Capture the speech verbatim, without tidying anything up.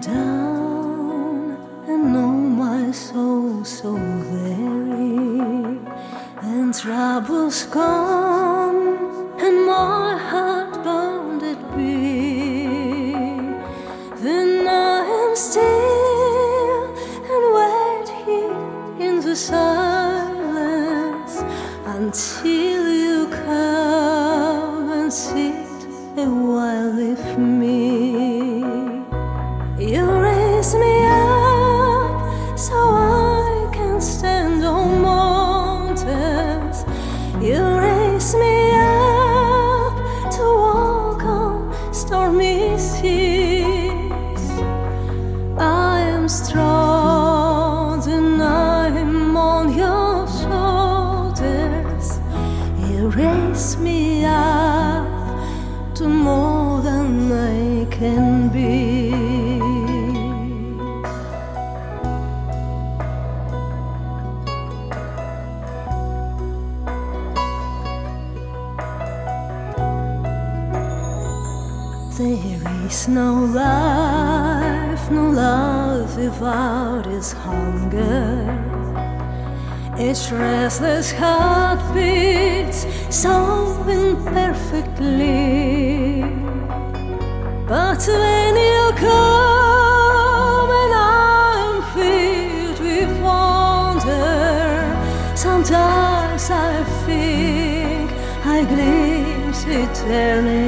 down and know my soul so weary, and troubles come and my heart bound it be. Then I am still and wait here in the silence until you come and sit a while with me. You raise me up so I can stand on mountains. You raise me up to walk on stormy seas. I am strong and I am on your shoulders. You raise me up to more than I can be. There is no life, no love without its hunger. Each restless heart beats so imperfectly. But when you come and I'm filled with wonder, sometimes I think I glimpse eternity.